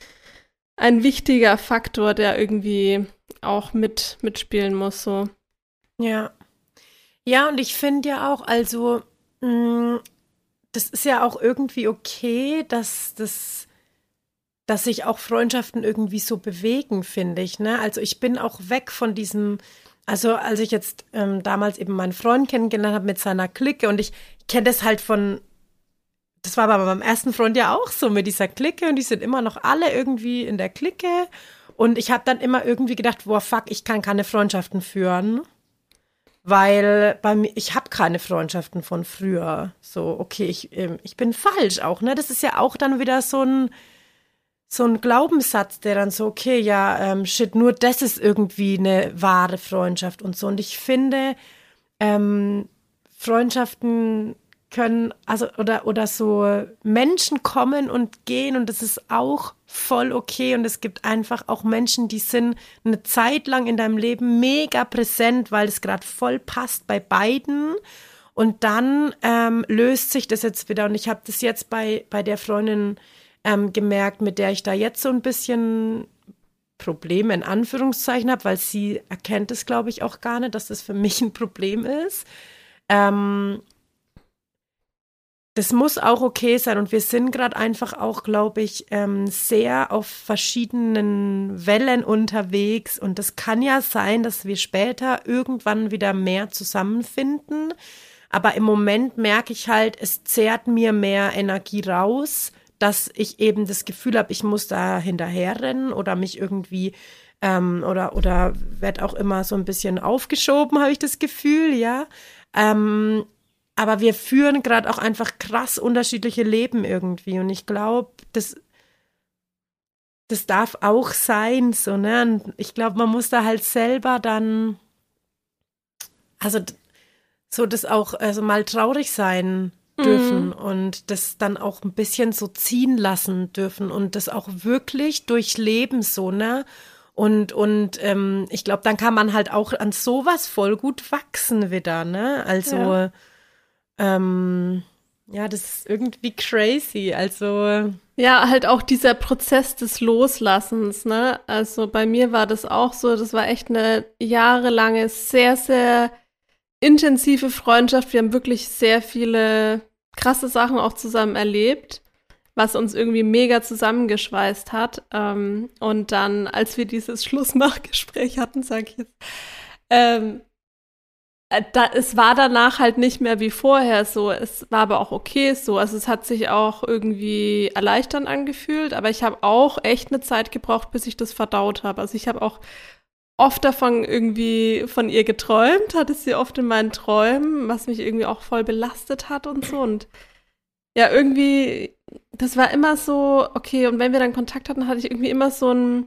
ein wichtiger Faktor, der irgendwie auch mit mitspielen muss, so. Ja. Ja, und ich finde ja auch, also, mh, das ist ja auch irgendwie okay, dass das, dass sich auch Freundschaften irgendwie so bewegen, finde ich, ne? Also ich bin auch weg von diesem, also als ich jetzt ähm, damals eben meinen Freund kennengelernt habe mit seiner Clique und ich kenne das halt von, das war bei meinem ersten Freund ja auch so mit dieser Clique und die sind immer noch alle irgendwie in der Clique und ich habe dann immer irgendwie gedacht, boah, fuck, ich kann keine Freundschaften führen, weil bei mir, ich habe keine Freundschaften von früher. So, okay, ich, ähm, ich bin falsch auch, ne? Das ist ja auch dann wieder so ein, so ein Glaubenssatz, der dann so, okay, ja, ähm, shit, nur das ist irgendwie eine wahre Freundschaft und so. Und ich finde, ähm, Freundschaften können, also oder oder so Menschen kommen und gehen und das ist auch voll okay und es gibt einfach auch Menschen, die sind eine Zeit lang in deinem Leben mega präsent, weil es gerade voll passt bei beiden und dann ähm, löst sich das jetzt wieder und ich habe das jetzt bei bei der Freundin ähm, gemerkt, mit der ich da jetzt so ein bisschen Probleme in Anführungszeichen habe, weil sie erkennt es, glaube ich, auch gar nicht, dass das für mich ein Problem ist. Ähm, das muss auch okay sein und wir sind gerade einfach auch, glaube ich, ähm, sehr auf verschiedenen Wellen unterwegs und das kann ja sein, dass wir später irgendwann wieder mehr zusammenfinden, aber im Moment merke ich halt, es zehrt mir mehr Energie raus, dass ich eben das Gefühl habe, ich muss da hinterherrennen oder mich irgendwie ähm, oder, oder werde auch immer so ein bisschen aufgeschoben, habe ich das Gefühl, ja. Ähm, aber wir führen gerade auch einfach krass unterschiedliche Leben irgendwie. Und ich glaube, das, das darf auch sein, so, ne? Und ich glaube, man muss da halt selber dann, also so das auch, also mal traurig sein dürfen Mhm. und das dann auch ein bisschen so ziehen lassen dürfen und das auch wirklich durchleben, so, ne? Und, und ähm, ich glaube, dann kann man halt auch an sowas voll gut wachsen wieder, ne? Also, Ja. ähm, ja, das ist irgendwie crazy. Also, Ja, halt auch dieser Prozess des Loslassens, ne? Also bei mir war das auch so, das war echt eine jahrelange, sehr, sehr intensive Freundschaft. Wir haben wirklich sehr viele krasse Sachen auch zusammen erlebt, was uns irgendwie mega zusammengeschweißt hat. Ähm, und dann, als wir dieses Schlussmachgespräch hatten, sag ich jetzt, ähm, äh, da, es war danach halt nicht mehr wie vorher so. Es war aber auch okay so. Also es hat sich auch irgendwie erleichternd angefühlt, aber ich habe auch echt eine Zeit gebraucht, bis ich das verdaut habe. Also ich habe auch oft davon irgendwie von ihr geträumt, hatte sie oft in meinen Träumen, was mich irgendwie auch voll belastet hat und so. Und ja, irgendwie, das war immer so, okay, und wenn wir dann Kontakt hatten, hatte ich irgendwie immer so ein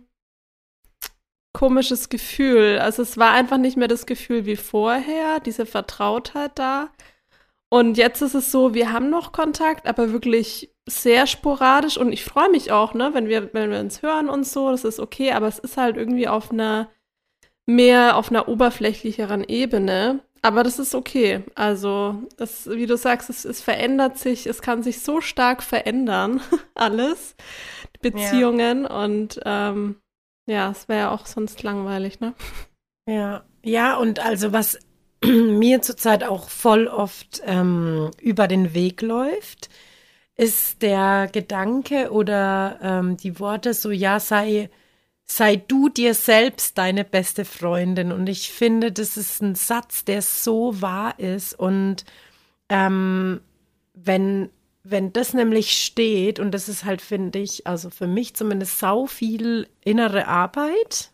komisches Gefühl. Also es war einfach nicht mehr das Gefühl wie vorher, diese Vertrautheit da. Und jetzt ist es so, wir haben noch Kontakt, aber wirklich sehr sporadisch. Und ich freue mich auch, ne, wenn wir, wenn wir uns hören und so, das ist okay, aber es ist halt irgendwie auf einer mehr auf einer oberflächlicheren Ebene. Aber das ist okay. Also, das, wie du sagst, es, es verändert sich, es kann sich so stark verändern, alles, die ja, Beziehungen. Und ähm, ja, es wäre ja auch sonst langweilig, ne? ja, ja, und also was mir zurzeit auch voll oft ähm, über den Weg läuft, ist der Gedanke oder ähm, die Worte so, ja, sei Sei du dir selbst deine beste Freundin. Und ich finde, das ist ein Satz, der so wahr ist. Und ähm, wenn, wenn das nämlich steht, und das ist halt, finde ich, also für mich zumindest sau viel innere Arbeit.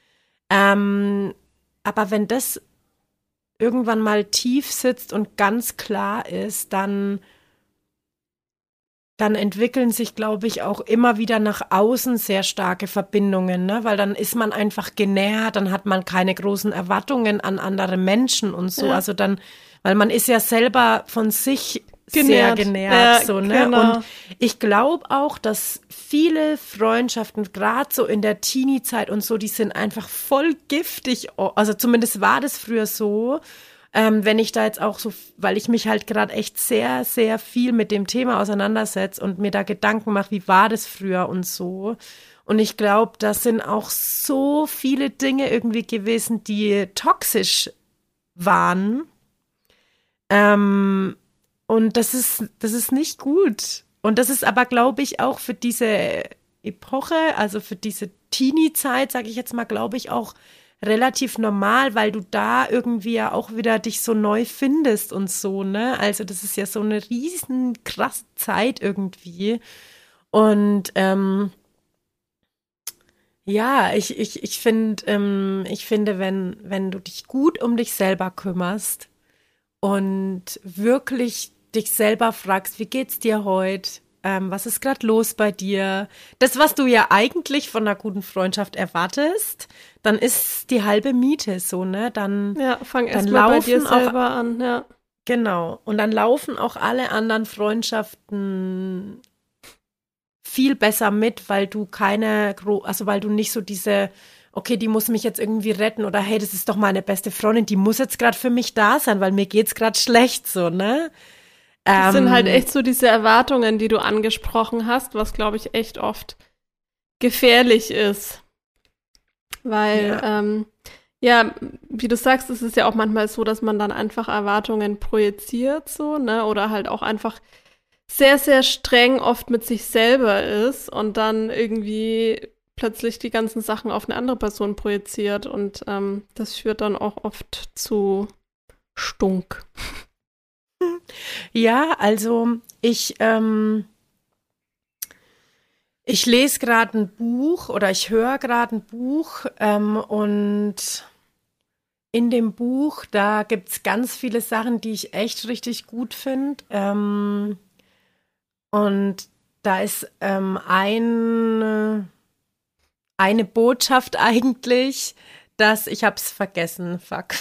Ähm, aber wenn das irgendwann mal tief sitzt und ganz klar ist, dann dann entwickeln sich, glaube ich, auch immer wieder nach außen sehr starke Verbindungen, ne? Weil dann ist man einfach genährt, dann hat man keine großen Erwartungen an andere Menschen und so. Ja. Also dann, weil man ist ja selber von sich sehr Genährt. genährt, Ja, so, ne? genau. Und ich glaube auch, dass viele Freundschaften, gerade so in der Teenie-Zeit und so, die sind einfach voll giftig. Also zumindest war das früher so. Ähm, wenn ich da jetzt auch so, weil ich mich halt gerade echt sehr, sehr viel mit dem Thema auseinandersetze und mir da Gedanken mache, wie war das früher und so. Und ich glaube, da sind auch so viele Dinge irgendwie gewesen, die toxisch waren. Ähm, und das ist, das ist nicht gut. Und das ist aber, glaube ich, auch für diese Epoche, also für diese Teenie-Zeit, sage ich jetzt mal, glaube ich, auch relativ normal, weil du da irgendwie ja auch wieder dich so neu findest und so, ne? Also das ist ja so eine riesen krasse Zeit irgendwie. Und ähm, ja, ich, ich, ich finde, ähm, ich finde, wenn, wenn du dich gut um dich selber kümmerst und wirklich dich selber fragst, wie geht's dir heute? Ähm, was ist gerade los bei dir? Das, was du ja eigentlich von einer guten Freundschaft erwartest, dann ist die halbe Miete so, ne? Dann, Ja, fang dann erst mal bei dir laufen auch, selber an, ja. genau, und dann laufen auch alle anderen Freundschaften viel besser mit, weil du keine, gro- also weil du nicht so diese, okay, die muss mich jetzt irgendwie retten oder hey, das ist doch meine beste Freundin, die muss jetzt gerade für mich da sein, weil mir geht's gerade schlecht, so, ne? Das sind halt Ähm, echt so diese Erwartungen, die du angesprochen hast, was, glaube ich, echt oft gefährlich ist. Weil, ja. ähm, ja, wie du sagst, es ist ja auch manchmal so, dass man dann einfach Erwartungen projiziert, so, ne? Oder halt auch einfach sehr, sehr streng oft mit sich selber ist und dann irgendwie plötzlich die ganzen Sachen auf eine andere Person projiziert. Und ähm, das führt dann auch oft zu Stunk. Ja, also ich, ähm, ich lese gerade ein Buch oder ich höre gerade ein Buch ähm, und in dem Buch, da gibt es ganz viele Sachen, die ich echt richtig gut finde. Ähm, und da ist ähm, ein, eine Botschaft eigentlich, dass ich hab's vergessen, fuck.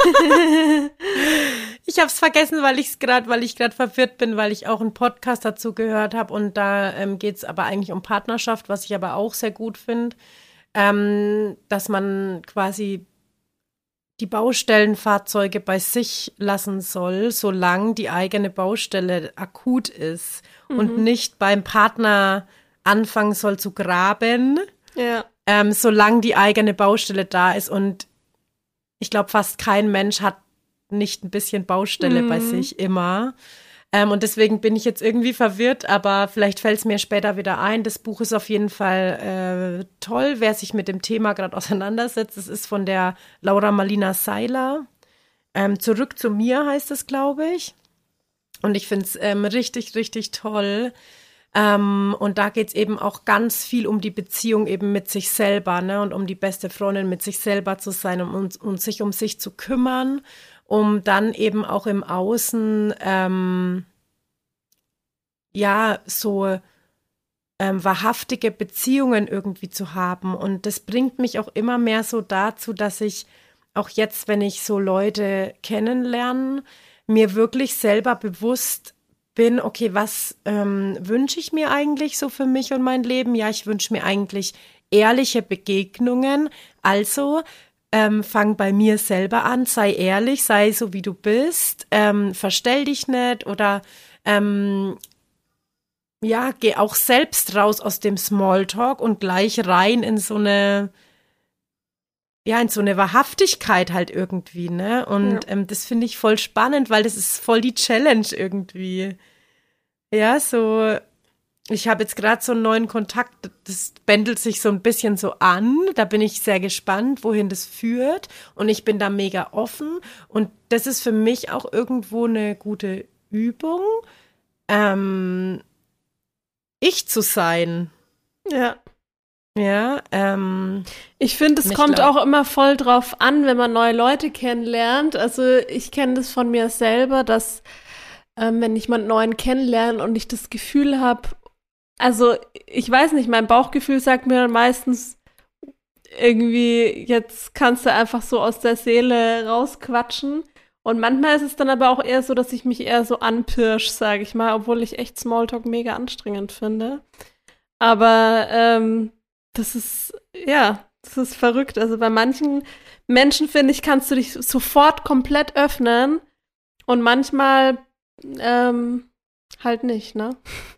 Ich hab's vergessen, weil ich's gerade, weil ich gerade verwirrt bin, weil ich auch einen Podcast dazu gehört habe und da ähm, geht's aber eigentlich um Partnerschaft, was ich aber auch sehr gut finde, ähm, dass man quasi die Baustellenfahrzeuge bei sich lassen soll, solange die eigene Baustelle akut ist und Mhm. nicht beim Partner anfangen soll zu graben, Ja. ähm, solange die eigene Baustelle da ist. Und ich glaube, fast kein Mensch hat nicht ein bisschen Baustelle bei Mhm. sich immer. Ähm, und deswegen bin ich jetzt irgendwie verwirrt, aber vielleicht fällt es mir später wieder ein. Das Buch ist auf jeden Fall äh, toll, wer sich mit dem Thema gerade auseinandersetzt. Es ist von der Laura Marlina Seiler. Ähm, Zurück zu mir heißt es, glaube ich. Und ich finde es ähm, richtig, richtig toll. Ähm, und da geht es eben auch ganz viel um die Beziehung eben mit sich selber, ne? Und um die beste Freundin mit sich selber zu sein, um, um, um sich um sich zu kümmern, um dann eben auch im Außen ähm, ja so ähm, wahrhaftige Beziehungen irgendwie zu haben. Und das bringt mich auch immer mehr so dazu, dass ich auch jetzt, wenn ich so Leute kennenlerne, mir wirklich selber bewusst bin, okay, was ähm, wünsche ich mir eigentlich so für mich und mein Leben? Ja, ich wünsche mir eigentlich ehrliche Begegnungen. Also ähm, fang bei mir selber an, sei ehrlich, sei so wie du bist, ähm, verstell dich nicht oder ähm, ja, geh auch selbst raus aus dem Smalltalk und gleich rein in so eine, ja, in so eine Wahrhaftigkeit halt irgendwie, ne? Ja. Und ähm, das finde ich voll spannend, weil das ist voll die Challenge irgendwie. Ja, so, ich habe jetzt gerade so einen neuen Kontakt, das bändelt sich so ein bisschen so an. Da bin ich sehr gespannt, wohin das führt. Und ich bin da mega offen. Und das ist für mich auch irgendwo eine gute Übung, ähm, ich zu sein. Ja. Ja, ähm, Ich finde, es und ich kommt glaube, auch immer voll drauf an, wenn man neue Leute kennenlernt. Also ich kenne das von mir selber, dass ähm, wenn ich jemanden neuen kennenlerne und ich das Gefühl habe, also ich weiß nicht, mein Bauchgefühl sagt mir dann meistens irgendwie, jetzt kannst du einfach so aus der Seele rausquatschen. Und manchmal ist es dann aber auch eher so, dass ich mich eher so anpirsch, sage ich mal, obwohl ich echt Smalltalk mega anstrengend finde. Aber ähm, das ist, ja, das ist verrückt. Also bei manchen Menschen, finde ich, kannst du dich sofort komplett öffnen und manchmal ähm, halt nicht, ne?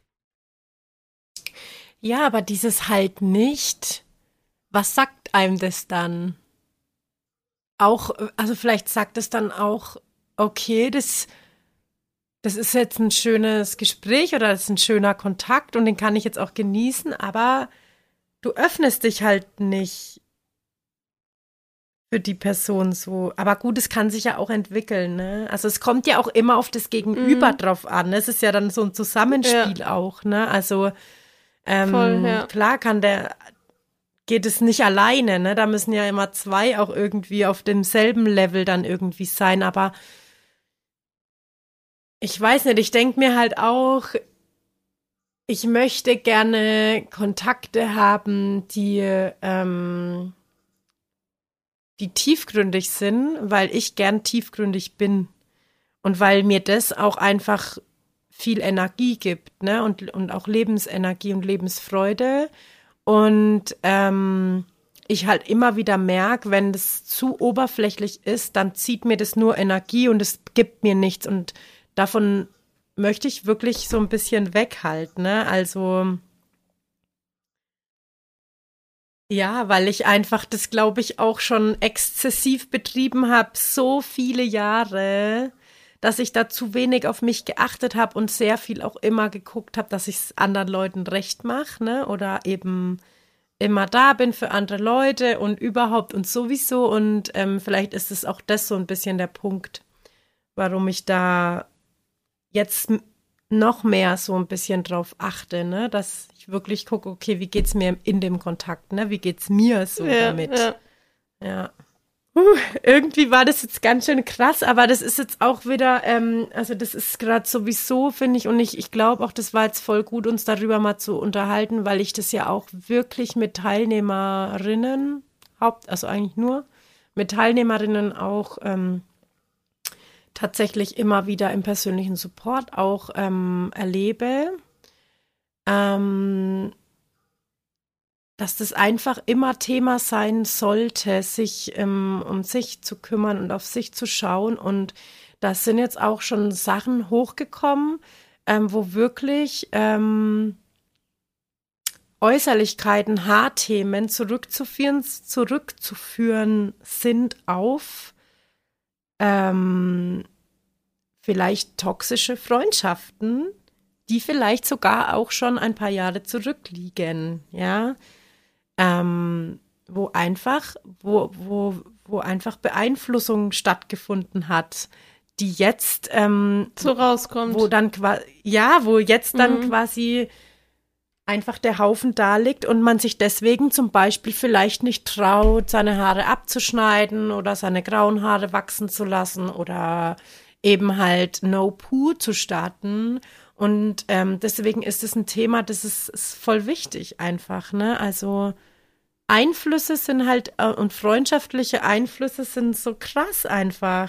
ja, aber dieses halt nicht, was sagt einem das dann? Auch, äh, also vielleicht sagt es dann auch, okay, das, das ist jetzt ein schönes Gespräch oder das ist ein schöner Kontakt und den kann ich jetzt auch genießen, aber du öffnest dich halt nicht für die Person so. Aber gut, es kann sich ja auch entwickeln, ne? Also es kommt ja auch immer auf das Gegenüber Mhm. drauf an. Ne? Es ist ja dann so ein Ja, Zusammenspiel auch, ne? Also voll, ähm, ja. klar kann der, geht es nicht alleine, ne? Da müssen ja immer zwei auch irgendwie auf demselben Level dann irgendwie sein. Aber ich weiß nicht, ich denke mir halt auch, ich möchte gerne Kontakte haben, die, ähm, die tiefgründig sind, weil ich gern tiefgründig bin. Und weil mir das auch einfach viel Energie gibt, ne? Und, und auch Lebensenergie und Lebensfreude. Und ähm, ich halt immer wieder merke, wenn das zu oberflächlich ist, dann zieht mir das nur Energie und es gibt mir nichts. Und davon möchte ich wirklich so ein bisschen weghalten, ne? Also ja, weil ich einfach das, glaube ich, auch schon exzessiv betrieben habe, so viele Jahre, dass ich da zu wenig auf mich geachtet habe und sehr viel auch immer geguckt habe, dass ich es anderen Leuten recht mache, ne? Oder eben immer da bin für andere Leute und überhaupt und sowieso. Und ähm, vielleicht ist es auch das so ein bisschen der Punkt, warum ich da jetzt m- noch mehr so ein bisschen drauf achte, ne? Dass ich wirklich gucke, okay, wie geht's mir in dem Kontakt, ne? Wie geht's mir so Ja, damit? ja. Ja. Uh, irgendwie war das jetzt ganz schön krass, aber das ist jetzt auch wieder, ähm, also das ist gerade sowieso, finde ich, und ich, ich glaube auch, das war jetzt voll gut, uns darüber mal zu unterhalten, weil ich das ja auch wirklich mit Teilnehmerinnen, Haupt, also eigentlich nur, mit Teilnehmerinnen auch ähm, tatsächlich immer wieder im persönlichen Support auch ähm, erlebe, ähm, dass das einfach immer Thema sein sollte, sich ähm, um sich zu kümmern und auf sich zu schauen. Und da sind jetzt auch schon Sachen hochgekommen, ähm, wo wirklich ähm, Äußerlichkeiten, Haarthemen zurückzuführen, zurückzuführen sind auf ähm, vielleicht toxische Freundschaften, die vielleicht sogar auch schon ein paar Jahre zurückliegen, ja, ähm, wo einfach, wo, wo, wo einfach Beeinflussung stattgefunden hat, die jetzt, ähm, So rauskommt. wo dann quasi, ja, wo jetzt dann Mhm. quasi einfach der Haufen da liegt und man sich deswegen zum Beispiel vielleicht nicht traut, seine Haare abzuschneiden oder seine grauen Haare wachsen zu lassen oder eben halt No Poo zu starten. Und ähm, deswegen ist es ein Thema, das ist, ist voll wichtig einfach, ne? Also Einflüsse sind halt äh, und freundschaftliche Einflüsse sind so krass einfach.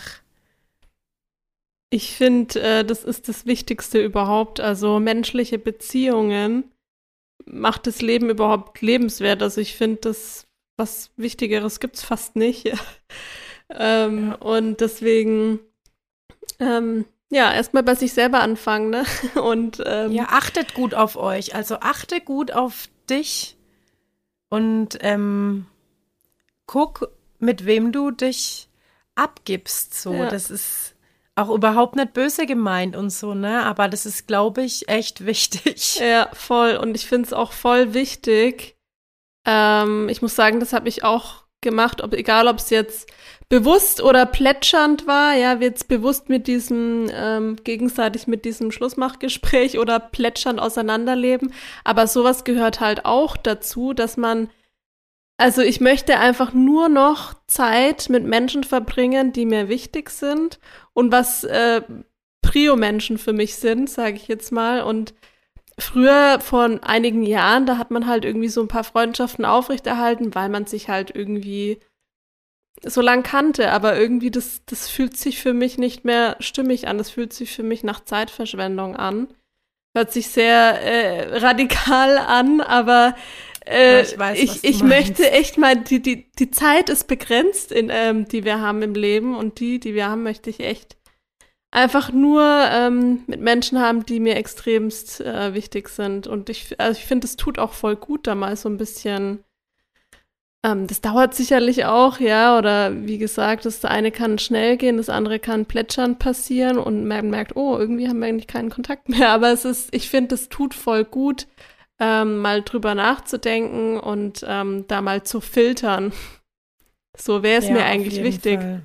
Ich finde, äh, das ist das Wichtigste überhaupt. Also menschliche Beziehungen macht das Leben überhaupt lebenswert. Also ich finde, das was Wichtigeres gibt's fast nicht. ähm, Ja. und deswegen, ähm, ja, erstmal bei sich selber anfangen, ne? Und ähm, Ja, achtet gut auf euch. Also achte gut auf dich und ähm, guck, mit wem du dich abgibst. So, ja, das ist auch überhaupt nicht böse gemeint und so, ne? Aber das ist, glaube ich, echt wichtig. ja, voll. Und ich finde es auch voll wichtig. Ähm, ich muss sagen, das habe ich auch gemacht, ob, egal ob es jetzt bewusst oder plätschernd war, ja, jetzt bewusst mit diesem, ähm, gegenseitig mit diesem Schlussmachgespräch oder plätschernd auseinanderleben. Aber sowas gehört halt auch dazu, dass man, also ich möchte einfach nur noch Zeit mit Menschen verbringen, die mir wichtig sind und was äh, Prio-Menschen für mich sind, sage ich jetzt mal. Und früher, vor einigen Jahren, da hat man halt irgendwie so ein paar Freundschaften aufrechterhalten, weil man sich halt irgendwie so lang kannte, aber irgendwie das, das fühlt sich für mich nicht mehr stimmig an. Das fühlt sich für mich nach Zeitverschwendung an. Hört sich sehr äh, radikal an, aber äh, Ja, ich weiß, was ich, du ich meinst. möchte echt mal, die, die, die Zeit ist begrenzt, in, ähm, die wir haben im Leben und die, die wir haben, möchte ich echt einfach nur ähm, mit Menschen haben, die mir extremst äh, wichtig sind. Und ich, also ich finde, es tut auch voll gut, da mal so ein bisschen. Ähm, das dauert sicherlich auch, ja, oder wie gesagt, das eine kann schnell gehen, das andere kann plätschernd passieren und man merkt, oh, irgendwie haben wir eigentlich keinen Kontakt mehr. Aber es ist, ich finde, es tut voll gut, ähm, mal drüber nachzudenken und ähm, da mal zu filtern. So, wer ist Ja, mir auf eigentlich jeden wichtig? Fall.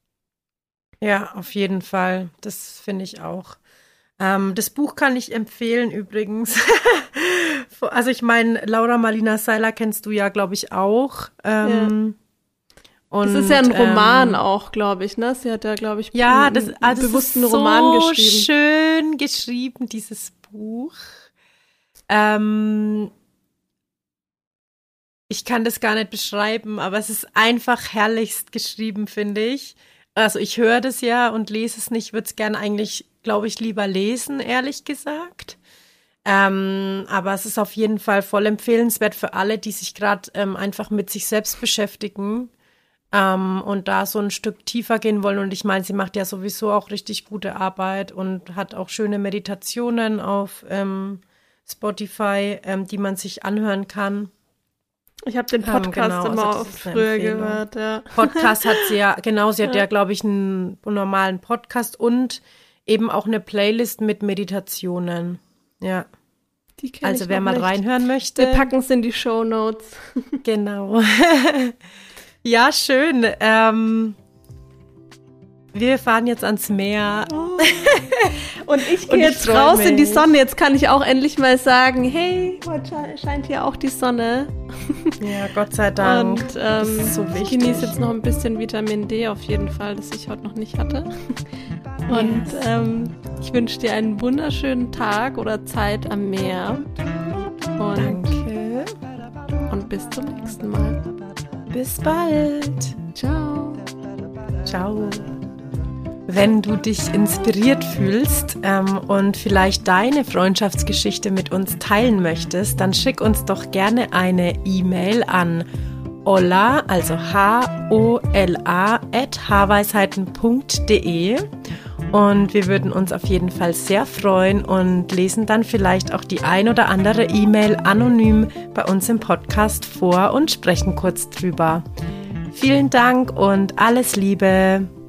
Ja, auf jeden Fall. Das finde ich auch. Ähm, das Buch kann ich empfehlen übrigens. Also ich meine, Laura Marlina Seiler kennst du ja, glaube ich, auch. Ähm, und, Es ist ja ein Roman ähm, auch, glaube ich, ne? Sie hat ja, glaube ich, ja, einen, das, einen also es bewussten ist so Roman geschrieben. schön geschrieben, dieses Buch. Ähm, ich kann das gar nicht beschreiben, aber es ist einfach herrlichst geschrieben, finde ich. Also ich höre das ja und lese es nicht, würde es gern eigentlich, glaube ich, lieber lesen, ehrlich gesagt. Ähm, aber es ist auf jeden Fall voll empfehlenswert für alle, die sich gerade ähm, einfach mit sich selbst beschäftigen ähm, und da so ein Stück tiefer gehen wollen. Und ich meine, sie macht ja sowieso auch richtig gute Arbeit und hat auch schöne Meditationen auf ähm, Spotify, ähm, die man sich anhören kann. Ich habe den Podcast ähm, genau, immer also früher gehört, ja. Podcast hat sie ja, genau, sie hat ja, ja glaube ich, einen normalen Podcast und eben auch eine Playlist mit Meditationen. Ja. Die kenn also ich wer mal nicht. reinhören möchte. Wir packen es in die Shownotes. Genau. Ja, schön. Ähm, wir fahren jetzt ans Meer. Oh. Und ich gehe jetzt raus mich. in die Sonne. Jetzt kann ich auch endlich mal sagen, hey, heute scheint hier auch die Sonne. Ja, Gott sei Dank. Und ähm, das ist so wichtig. Ich genieße jetzt noch ein bisschen Vitamin D auf jeden Fall, das ich heute noch nicht hatte. Und yes. ähm, ich wünsche dir einen wunderschönen Tag oder Zeit am Meer. Und, Danke. Und bis zum nächsten Mal. Bis bald. Ciao. Ciao. Wenn du dich inspiriert fühlst ähm, und vielleicht deine Freundschaftsgeschichte mit uns teilen möchtest, dann schick uns doch gerne eine E-Mail an hola, also H O L A at haarweisheiten punkt de und wir würden uns auf jeden Fall sehr freuen und lesen dann vielleicht auch die ein oder andere E-Mail anonym bei uns im Podcast vor und sprechen kurz drüber. Vielen Dank und alles Liebe!